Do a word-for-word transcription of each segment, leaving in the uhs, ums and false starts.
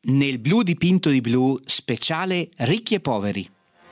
Nel blu dipinto di blu, speciale ricchi e poveri.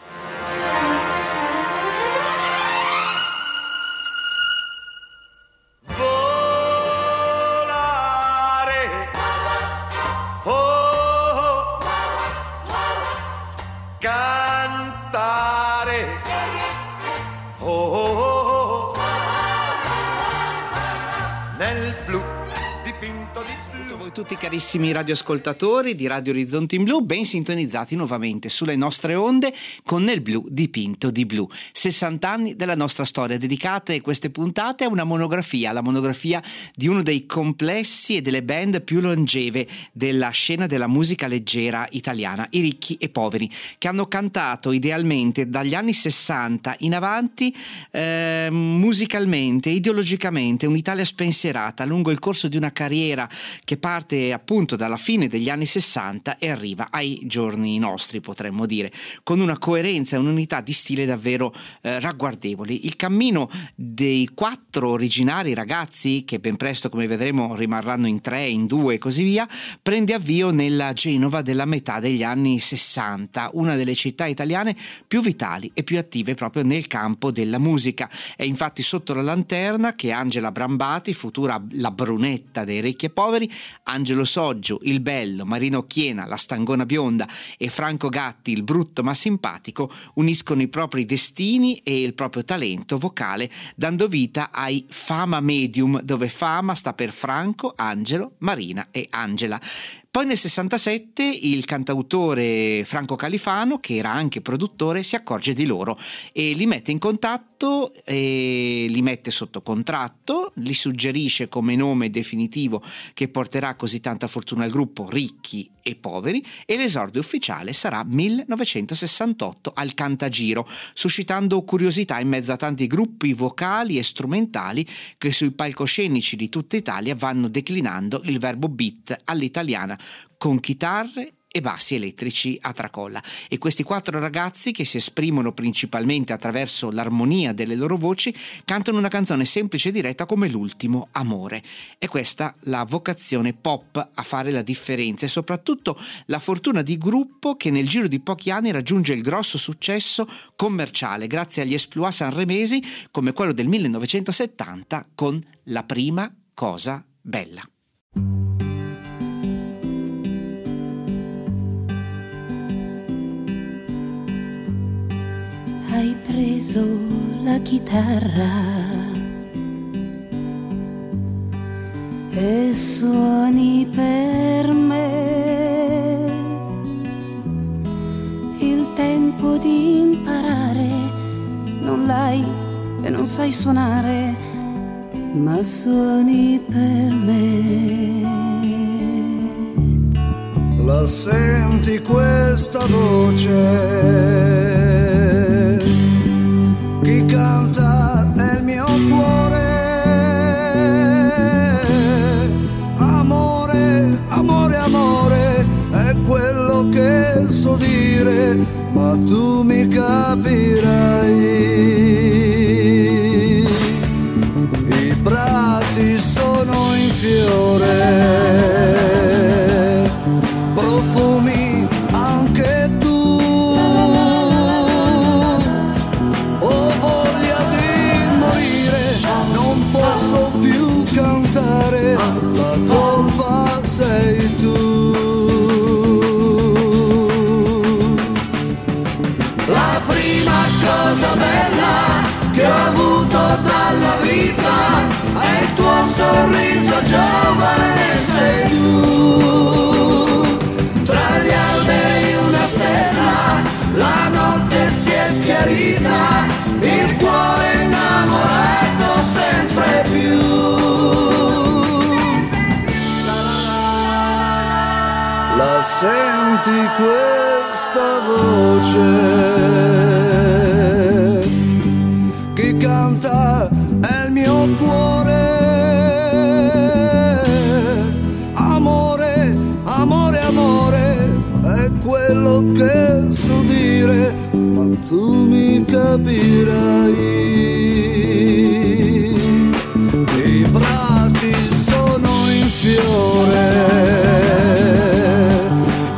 Tutti carissimi radioascoltatori di Radio Orizzonti in Blu, ben sintonizzati nuovamente sulle nostre onde con Nel blu dipinto di blu. sessanta anni della nostra storia, dedicate queste puntate a una monografia, la monografia di uno dei complessi e delle band più longeve della scena della musica leggera italiana, i Ricchi e Poveri, che hanno cantato idealmente dagli anni sessanta in avanti eh, musicalmente, ideologicamente, un'Italia spensierata lungo il corso di una carriera che parte appunto dalla fine degli anni sessanta e arriva ai giorni nostri, potremmo dire, con una coerenza e un'unità di stile davvero eh, ragguardevoli. Il cammino dei quattro originari ragazzi, che ben presto, come vedremo, rimarranno in tre, in due e così via, prende avvio nella Genova della metà degli anni sessanta, una delle città italiane più vitali e più attive proprio nel campo della musica. È infatti sotto la lanterna che Angela Brambati, futura la Brunetta dei Ricchi e Poveri, Angelo Soggio, il bello, Marino Chiena, la stangona bionda e Franco Gatti, il brutto ma simpatico, uniscono i propri destini e il proprio talento vocale, dando vita ai Fama Medium, dove Fama sta per Franco, Angelo, Marina e Angela. Poi nel sessantasette il cantautore Franco Califano, che era anche produttore, si accorge di loro e li mette in contatto e li mette sotto contratto, li suggerisce come nome definitivo che porterà così tanta fortuna al gruppo, Ricchi e Poveri, e l'esordio ufficiale sarà millenovecentosessantotto al Cantagiro, suscitando curiosità in mezzo a tanti gruppi vocali e strumentali che sui palcoscenici di tutta Italia vanno declinando il verbo beat all'italiana, con chitarre e bassi elettrici a tracolla. E questi quattro ragazzi, che si esprimono principalmente attraverso l'armonia delle loro voci, cantano una canzone semplice e diretta come L'ultimo amore. È questa la vocazione pop a fare la differenza e soprattutto la fortuna di gruppo che nel giro di pochi anni raggiunge il grosso successo commerciale grazie agli exploit sanremesi come quello del millenovecentosettanta con La prima cosa bella. Hai preso la chitarra e suoni per me. Il tempo di imparare non l'hai e non sai suonare, ma suoni per me. La senti questa voce? Chi canta nel mio cuore, amore, amore, amore, è quello che so dire, ma tu mi capirai. I prati sono in fiore, profumi anche tu. La colpa sei tu. La prima cosa bella che ho avuto dalla vita è il tuo sorriso giovane, sei tu. Tra gli alberi una stella, la notte si è schiarita, il cuore innamorato sempre più. La senti questa voce? Chi canta è il mio cuore. Amore, amore, amore, è quello che so dire, ma tu mi capirai. I prati sono in fiore,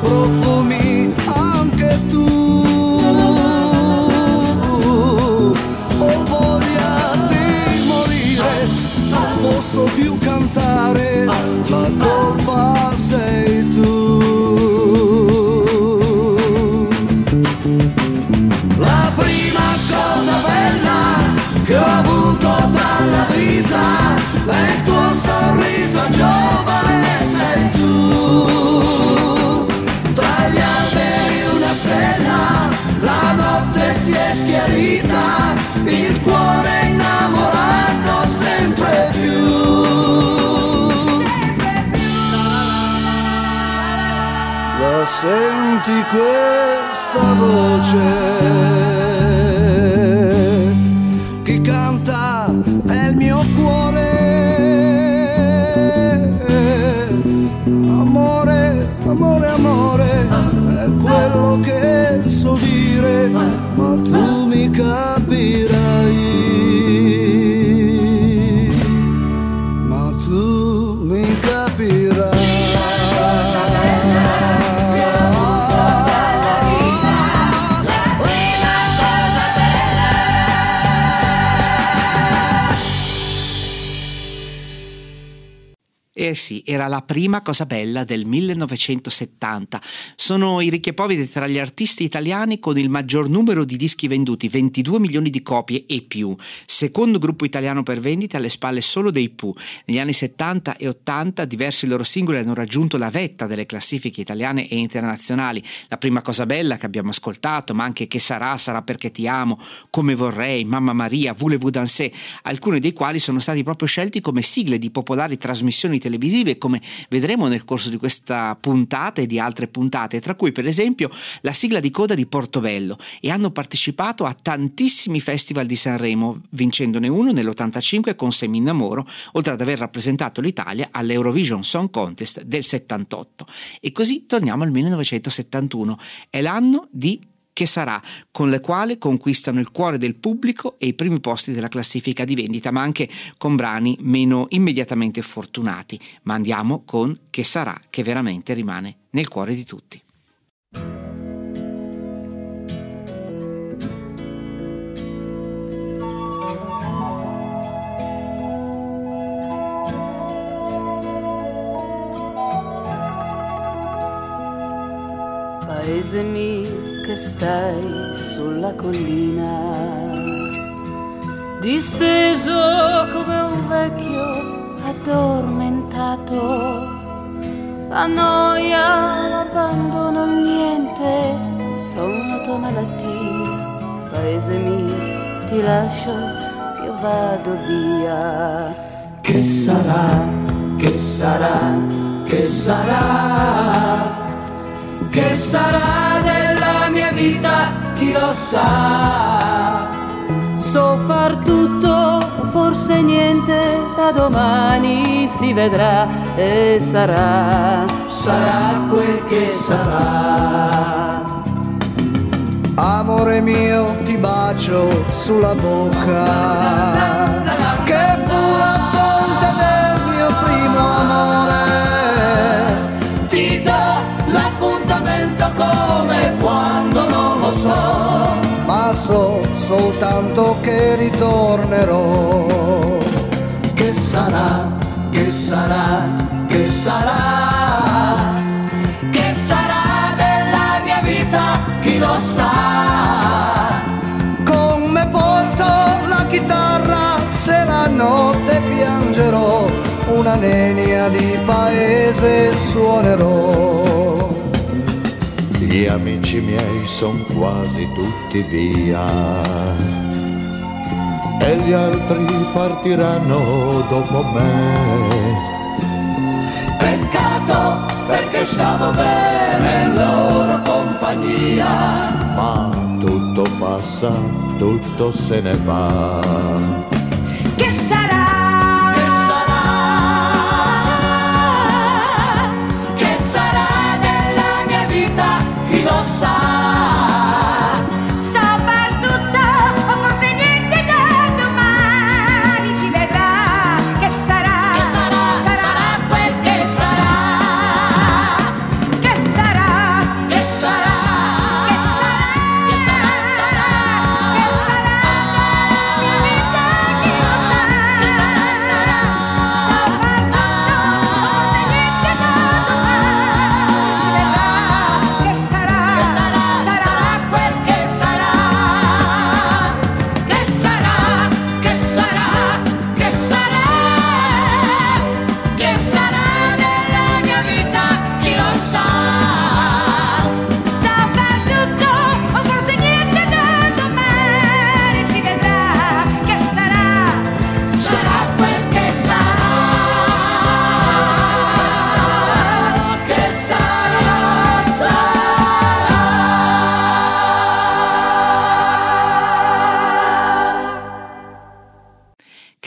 la senti questa voce? Chi canta è il mio cuore. Amore, amore, amore, è quello che so dire, ma tu mi capirai, ma tu mi capirai. Eh sì, era la prima cosa bella del millenovecentosettanta. Sono i ricchi e poveri tra gli artisti italiani con il maggior numero di dischi venduti, ventidue milioni di copie e più. Secondo gruppo italiano per vendite, alle spalle solo dei Pooh. Negli anni settanta e ottanta diversi loro singoli hanno raggiunto la vetta delle classifiche italiane e internazionali. La prima cosa bella che abbiamo ascoltato, ma anche Che sarà, sarà perché ti amo, Come vorrei, Mamma Maria, Voulez-vous danser, alcuni dei quali sono stati proprio scelti come sigle di popolari trasmissioni televisive, come vedremo nel corso di questa puntata e di altre puntate, tra cui per esempio la sigla di coda di Portobello, e hanno partecipato a tantissimi festival di Sanremo, vincendone uno nell'ottantacinque con Se mi innamoro, oltre ad aver rappresentato l'Italia all'Eurovision Song Contest del settantotto. E così torniamo al millenovecentosettantuno, è l'anno di Che sarà, con le quali conquistano il cuore del pubblico e i primi posti della classifica di vendita, ma anche con brani meno immediatamente fortunati. Ma andiamo con Che sarà, che veramente rimane nel cuore di tutti. Paese mio che stai sulla collina, disteso come un vecchio addormentato, la noia, l'abbandono, il niente son la tua malattia. Paese mio, ti lascio, io vado via. Che sarà, che sarà, che sarà? Che sarà della mia vita, chi lo sa? So far tutto, forse niente, da domani si vedrà e sarà, sarà quel che sarà. Amore mio, ti bacio sulla bocca, che fu la fonte del mio primo amore. Ti do l'appuntamento come quando non lo so, ma so soltanto che ritornerò. Che sarà, che sarà, che sarà? Che sarà della mia vita, chi lo sa? Come porto la chitarra se la notte piangerò, una nenia di paese suonerò. Gli amici miei son quasi tutti via e gli altri partiranno dopo me. Peccato, perché stavo bene in loro compagnia. Ma tutto passa, tutto se ne va. che sarà? Che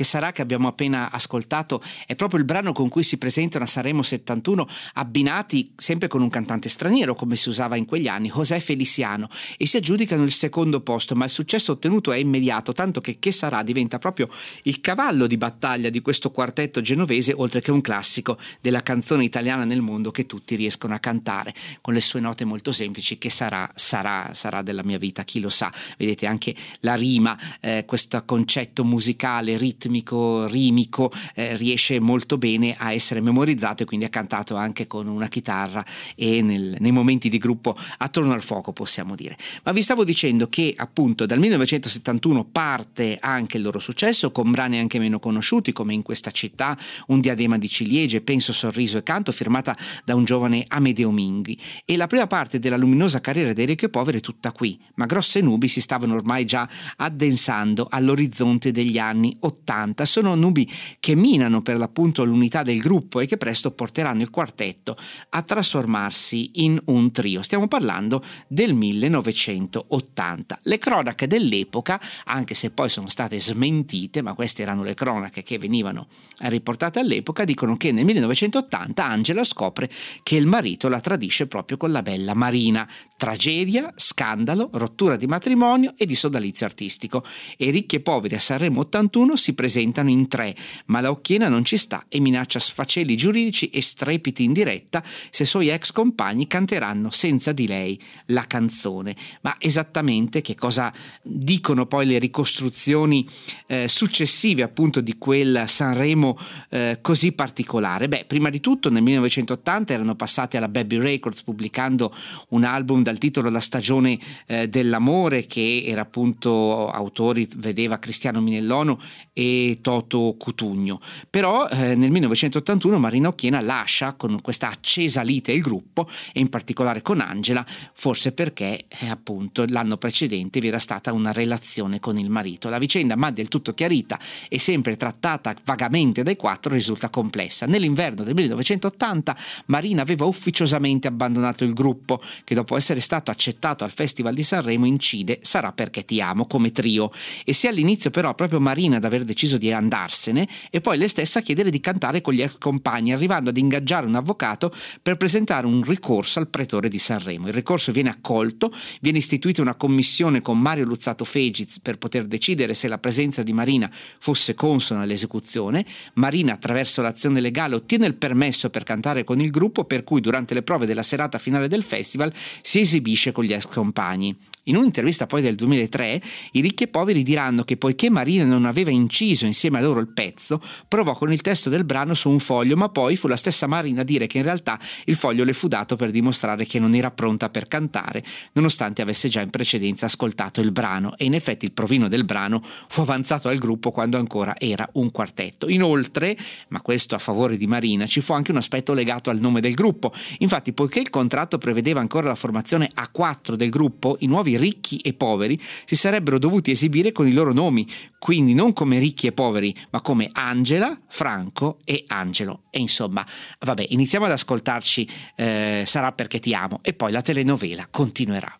Che sarà, che abbiamo appena ascoltato, è proprio il brano con cui si presentano a Sanremo settantuno, abbinati sempre con un cantante straniero come si usava in quegli anni, José Feliciano, e si aggiudicano il secondo posto, ma il successo ottenuto è immediato, tanto che Che sarà diventa proprio il cavallo di battaglia di questo quartetto genovese, oltre che un classico della canzone italiana nel mondo che tutti riescono a cantare con le sue note molto semplici. Che sarà, sarà, sarà della mia vita, chi lo sa. Vedete anche la rima, eh, questo concetto musicale, ritmico, rimico, eh, riesce molto bene a essere memorizzato, e quindi è cantato anche con una chitarra e nel, nei momenti di gruppo attorno al fuoco, possiamo dire. Ma vi stavo dicendo che appunto dal millenovecentosettantuno parte anche il loro successo con brani anche meno conosciuti, come In questa città, Un diadema di ciliegie, Penso, sorriso e canto, firmata da un giovane Amedeo Minghi. E la prima parte della luminosa carriera dei Ricchi e Poveri è tutta qui, ma grosse nubi si stavano ormai già addensando all'orizzonte degli anni ottanta. Sono nubi che minano per l'appunto l'unità del gruppo e che presto porteranno il quartetto a trasformarsi in un trio. Stiamo parlando del millenovecentottanta. Le cronache dell'epoca, anche se poi sono state smentite, ma queste erano le cronache che venivano riportate all'epoca, dicono che nel millenovecentottanta Angela scopre che il marito la tradisce proprio con la bella Marina. Tragedia, scandalo, rottura di matrimonio e di sodalizio artistico. E Ricchi e Poveri a Sanremo ottantuno si presentano in tre, ma la occhiena non ci sta e minaccia sfaceli giuridici e strepiti in diretta se i suoi ex compagni canteranno senza di lei la canzone. Ma esattamente che cosa dicono poi le ricostruzioni eh, successive appunto di quel Sanremo eh, così particolare? Beh, prima di tutto nel millenovecentottanta erano passati alla Baby Records pubblicando un album dal titolo La stagione eh, dell'amore, che era appunto, autori vedeva Cristiano Minellono e Toto Cutugno. Però eh, nel millenovecentottantuno Marina Occhiena lascia con questa accesa lite il gruppo, e in particolare con Angela, forse perché eh, appunto l'anno precedente vi era stata una relazione con il marito. La vicenda, ma del tutto chiarita e sempre trattata vagamente dai quattro, risulta complessa. Nell'inverno del millenovecentottanta Marina aveva ufficiosamente abbandonato il gruppo, che dopo essere stato accettato al Festival di Sanremo incide Sarà perché ti amo come trio, e sia all'inizio però proprio Marina ad aver deciso di andarsene e poi lei stessa a chiedere di cantare con gli ex compagni, arrivando ad ingaggiare un avvocato per presentare un ricorso al pretore di Sanremo. Il ricorso viene accolto, viene istituita una commissione con Mario Luzzato Fegiz per poter decidere se la presenza di Marina fosse consona all'esecuzione. Marina, attraverso l'azione legale, ottiene il permesso per cantare con il gruppo, per cui durante le prove della serata finale del festival si esibisce con gli ex compagni. In un'intervista poi del duemilatré, i Ricchi e Poveri diranno che poiché Marina non aveva inciso insieme a loro il pezzo, provò con il testo del brano su un foglio, ma poi fu la stessa Marina a dire che in realtà il foglio le fu dato per dimostrare che non era pronta per cantare, nonostante avesse già in precedenza ascoltato il brano, e in effetti il provino del brano fu avanzato al gruppo quando ancora era un quartetto. Inoltre, ma questo a favore di Marina, ci fu anche un aspetto legato al nome del gruppo. Infatti, poiché il contratto prevedeva ancora la formazione a quattro del gruppo, i nuovi Ricchi e Poveri si sarebbero dovuti esibire con i loro nomi, quindi non come Ricchi e Poveri, ma come Angela, Franco e Angelo. E insomma, vabbè, iniziamo ad ascoltarci eh, Sarà perché ti amo, e poi la telenovela continuerà.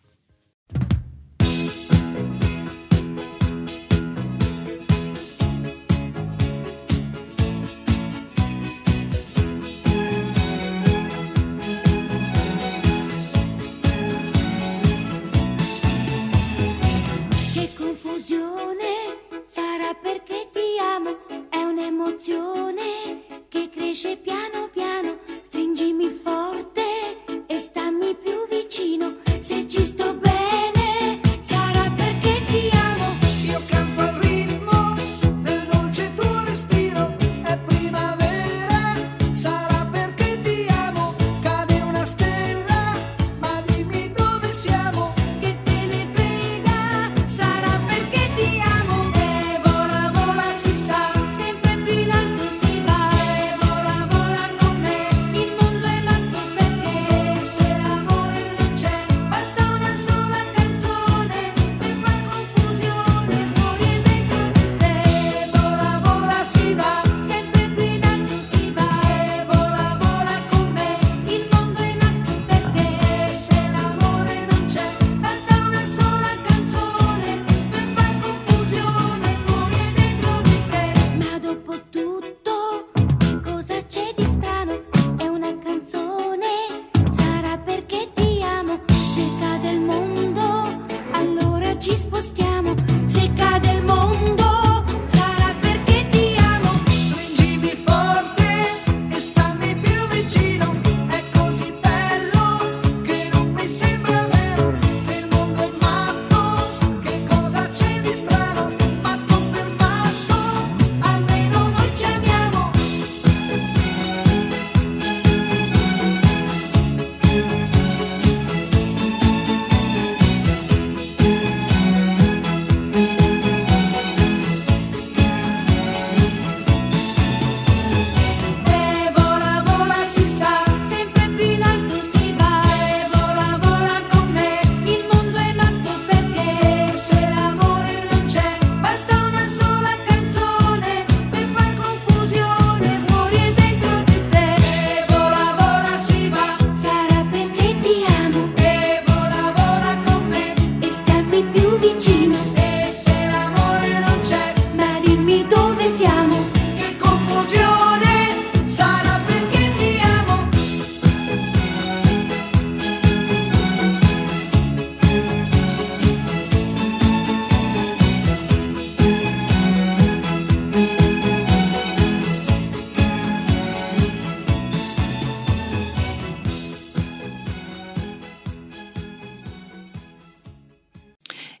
Sarà perché ti amo, è un'emozione che cresce piano piano. Stringimi forte e stammi più vicino, se ci sto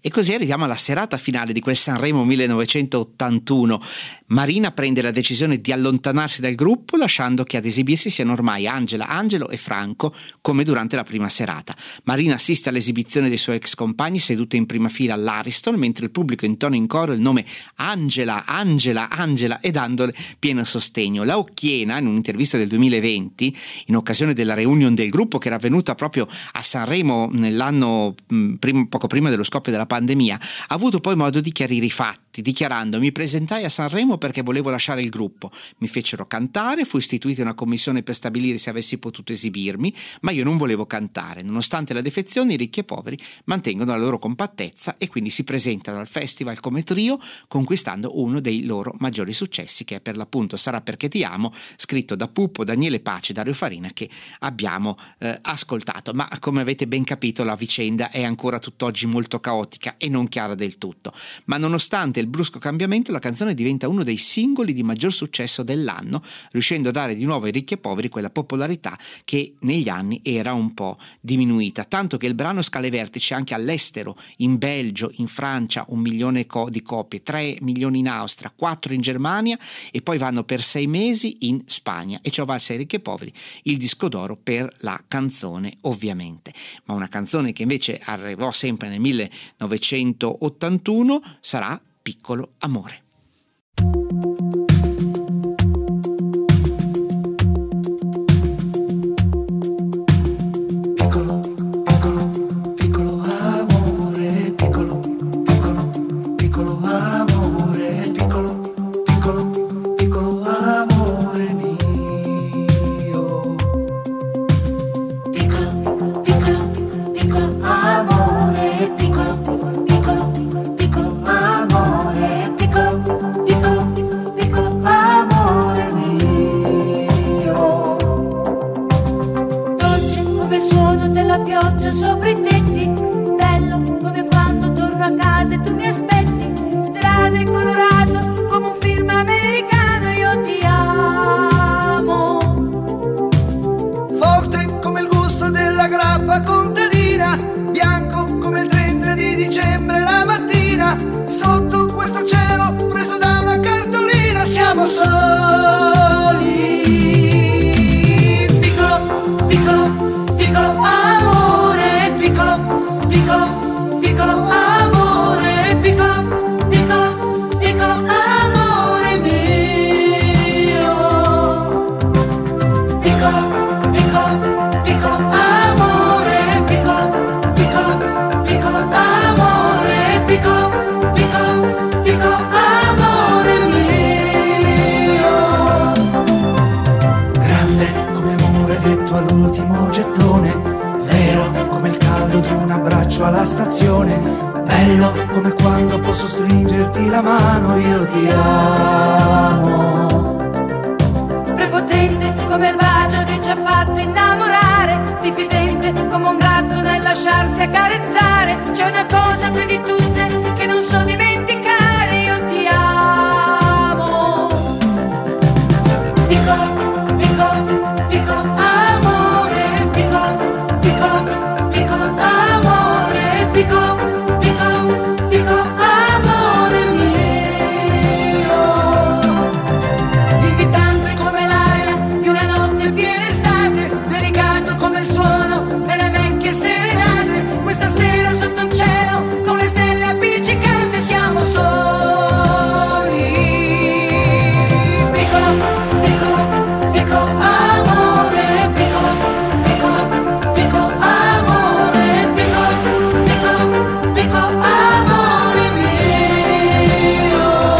E così arriviamo alla serata finale di quel Sanremo millenovecentottantuno. Marina prende la decisione di allontanarsi dal gruppo, lasciando che ad esibirsi siano ormai Angela, Angelo e Franco, come durante la prima serata. Marina assiste all'esibizione dei suoi ex compagni sedute in prima fila all'Ariston, mentre il pubblico intona in coro il nome Angela, Angela, Angela e dandole pieno sostegno. La Occhiena, in un'intervista del duemilaventi, in occasione della reunion del gruppo che era avvenuta proprio a Sanremo nell'anno mh, prim- poco prima dello scoppio della pandemia, ha avuto poi modo di chiarire i fatti, dichiarando: mi presentai a Sanremo perché volevo lasciare il gruppo, mi fecero cantare, fu istituita una commissione per stabilire se avessi potuto esibirmi, ma io non volevo cantare. Nonostante la defezione, i ricchi e poveri mantengono la loro compattezza e quindi si presentano al festival come trio, conquistando uno dei loro maggiori successi, che è per l'appunto Sarà perché ti amo, scritto da Puppo, Daniele Pace e Dario Farina, che abbiamo eh, ascoltato. Ma come avete ben capito, la vicenda è ancora tutt'oggi molto caotica e non chiara del tutto, ma nonostante il brusco cambiamento la canzone diventa uno dei singoli di maggior successo dell'anno, riuscendo a dare di nuovo ai ricchi e poveri quella popolarità che negli anni era un po' diminuita, tanto che il brano scala i vertici anche all'estero, in Belgio, in Francia un milione di copie, tre milioni in Austria, quattro in Germania e poi vanno per sei mesi in Spagna, e ciò valse ai ricchi e poveri il disco d'oro per la canzone, ovviamente. Ma una canzone che invece arrivò sempre nel millenovecentottantuno sarà Piccolo amore. Sopra i tetti, bello come quando torno a casa e tu mi aspetti, strano e colorato come un film americano, io ti amo. Forte come il gusto della grappa contadina, bianco come il trenta di dicembre la mattina, sotto questo cielo preso da una cartolina siamo soli. Piccolo, piccolo, piccolo amore, piccolo, piccolo, piccolo amore, piccolo, piccolo, piccolo amore mio. Piccolo, piccolo, piccolo amore, piccolo, piccolo, piccolo amore, piccolo, piccolo, piccolo amore mio. Grande come amore detto all'ultimo gettone, vero come il caldo di un abbraccio alla stazione, bello come quando posso stringerti la mano, io ti amo. Prepotente come il bacio che ci ha fatto innamorare, diffidente come un gatto nel lasciarsi accarezzare, c'è una cosa più di tutte che non so dimenticare, io ti amo. Piccolo, piccolo, piccolo amore, piccolo, piccolo, piccolo amore, piccolo, piccolo, piccolo amore mio. Invitante come l'aria di una notte piena estate, delicato come il suono delle vecchie serenate, questa sera sotto un cielo con le stelle appiccicate siamo soli. Piccolo, piccolo, piccolo amore, piccolo, piccolo, piccolo amore, piccolo, piccolo, piccolo amore mio.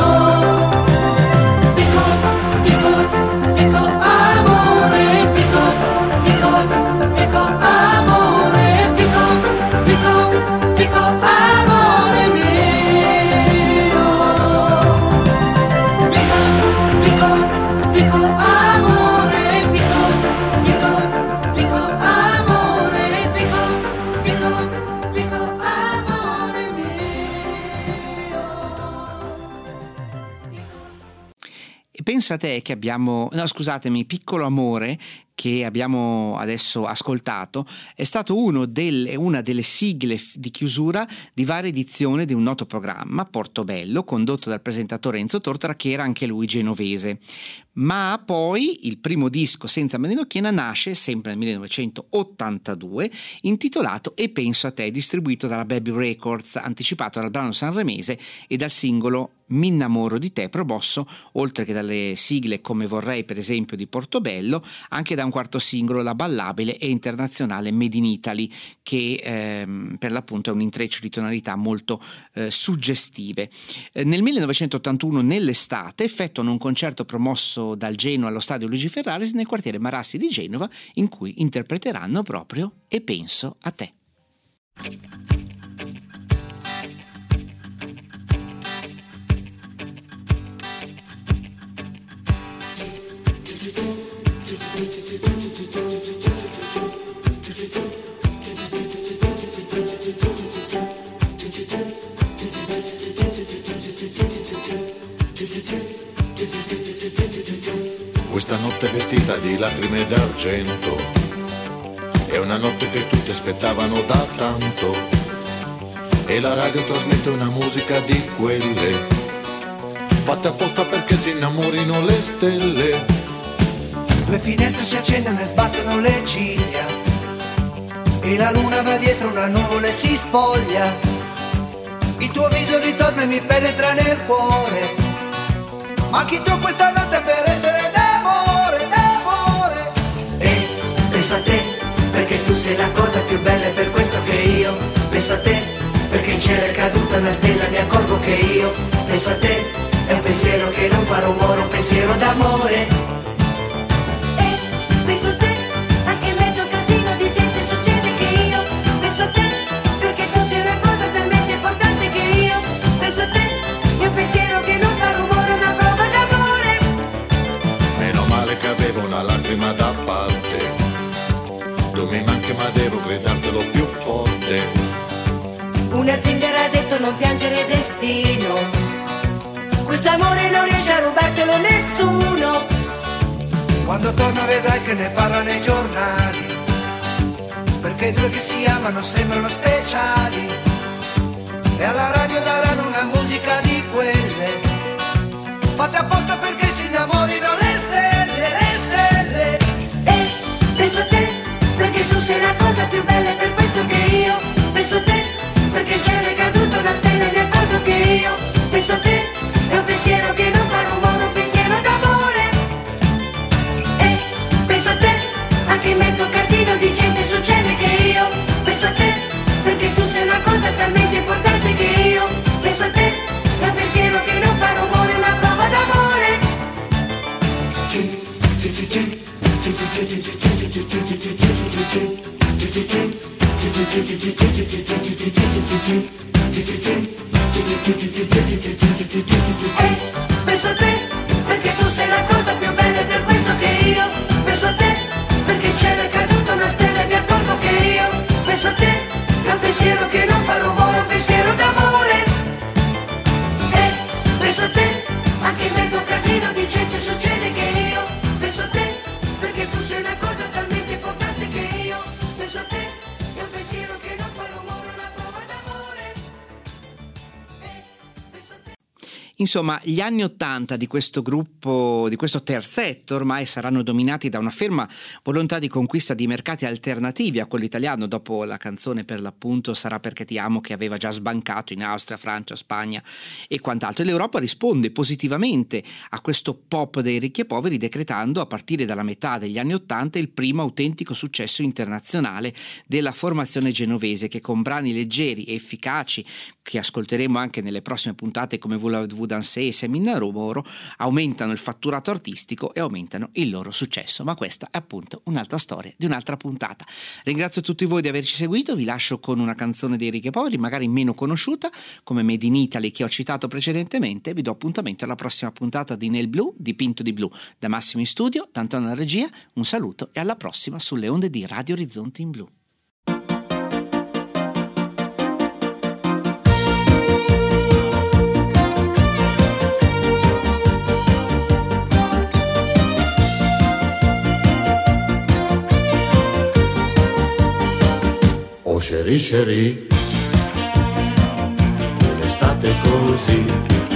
Piccolo, piccolo, piccolo amore, piccolo, piccolo, piccolo amore, piccolo, piccolo, piccolo amore mio. Piccolo, piccolo, piccolo amore, piccolo, piccolo, piccolo amore, piccolo, piccolo, piccolo amore mio. E pensa a te che abbiamo, no scusatemi, Piccolo amore, che abbiamo adesso ascoltato è stato uno del, una delle sigle di chiusura di varie edizioni di un noto programma, Portobello, condotto dal presentatore Enzo Tortora, che era anche lui genovese. Ma poi il primo disco senza Melino Chiena nasce sempre nel millenovecentottantadue, intitolato E penso a te, distribuito dalla Baby Records, anticipato dal brano sanremese e dal singolo M'innamoro di te, promosso oltre che dalle sigle Come vorrei per esempio di Portobello, anche da un quarto singolo, la ballabile e internazionale Made in Italy, che ehm, per l'appunto è un intreccio di tonalità molto eh, suggestive. Eh, nel millenovecentottantuno, nell'estate, effettuano un concerto promosso dal Genoa allo stadio Luigi Ferraris nel quartiere Marassi di Genova, in cui interpreteranno proprio E penso a te. Questa notte vestita di lacrime d'argento è una notte che tutti aspettavano da tanto, e la radio trasmette una musica di quelle fatte apposta perché si innamorino le stelle. Due finestre si accendono e sbattono le ciglia, e la luna va dietro una nuvola e si spoglia. Il tuo viso ritorna e mi penetra nel cuore, ma chi tu questa notte per essere d'amore, d'amore. E penso a te, perché tu sei la cosa più bella, e per questo che io penso a te, perché in cielo è caduta una stella, mi accorgo che io penso a te, è un pensiero che non fa rumore, un pensiero d'amore. E penso a te, anche in mezzo a un casino di gente succede che io penso a te, perché tu sei una cosa talmente importante che io penso a te, è un pensiero che non fa rumore, una prova d'amore. Meno male che avevo una lacrima da parte, tu mi manchi ma devo gridartelo più forte. Una zingara ha detto non piangere destino, questo amore non riesce a rubartelo nessuno. Quando torno vedrai che ne parlano i giornali, perché i due che si amano sembrano speciali, e alla radio daranno una musica di quelle fatte apposta perché si innamorino le stelle, le stelle. E penso a te, perché tu sei la cosa più bella, e per questo che io penso a te, perché in cielo è caduta una stella e mi accorgo che io penso a te, è un pensiero che non fa rumore, un pensiero d'amore. E penso a te, anche in mezzo a un casino di gente succede che io penso a te, perché tu sei una cosa talmente importante che io penso a te, è un pensiero che non fa rumore, una prova d'amore. E penso a te, perché tu sei la cosa più bella, e per questo che io penso a te, perché in cielo è caduta una stella e mi accorgo che io penso a te, è un pensiero che non fa rumore, un pensiero d'amore. E penso a te, anche in mezzo a un casino di gente succede che io penso a te, perché tu sei una cosa talmente importante che io penso a te, è un pensiero che non fa rumore, una prova d'amore. E penso a te. Insomma, gli anni Ottanta di questo gruppo, di questo terzetto, ormai saranno dominati da una ferma volontà di conquista di mercati alternativi a quello italiano, dopo la canzone per l'appunto Sarà perché ti amo, che aveva già sbancato in Austria, Francia, Spagna e quant'altro. E l'Europa risponde positivamente a questo pop dei ricchi e poveri, decretando a partire dalla metà degli anni Ottanta il primo autentico successo internazionale della formazione genovese, che con brani leggeri e efficaci, che ascolteremo anche nelle prossime puntate come Voulez-vous danser e Seminarumoro, aumentano il fatturato artistico e aumentano il loro successo. Ma questa è appunto un'altra storia di un'altra puntata. Ringrazio tutti voi di averci seguito, vi lascio con una canzone dei ricchi e poveri magari meno conosciuta come Made in Italy, che ho citato precedentemente. Vi do appuntamento alla prossima puntata di Nel Blu, dipinto di blu. Da Massimo in studio, tanto alla regia, un saluto e alla prossima sulle onde di Radio Orizzonti in Blu. Oh chérie chérie, un'estate così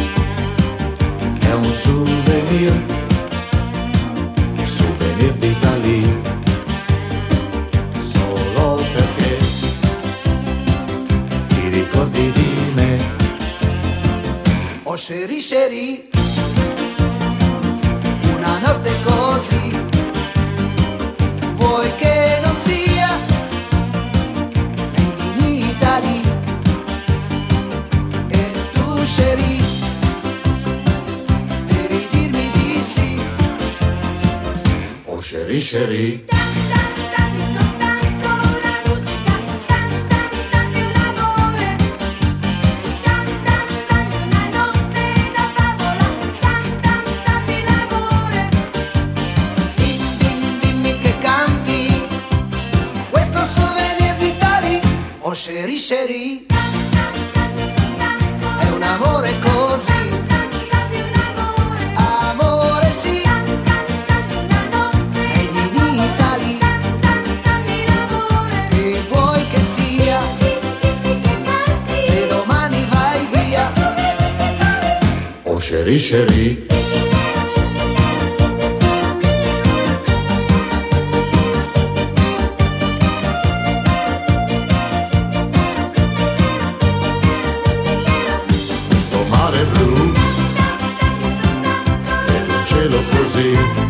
è un souvenir, souvenir d'Italie, solo perché ti ricordi di me. Oh chérie chérie, una notte così, vuoi che non sia made in Italy? E tu chérie, devi dirmi di sì. Oh chérie chérie, Dammi soltanto una musica, dam dam dammi un amore, dam dam dammi una notte da favola, dam dam dammi l'amore. Dimmi, dimmi, dimmi che canti questo souvenir d'Italia. Oh chérie chérie, è un amore così, Dammi un amore, amore sì, dammi una notte made in Italy. dammi l'amore. Che vuoi che sia, Dimmi che canti, se domani vai via. oh chérie chérie, questo mare blu ed un cielo così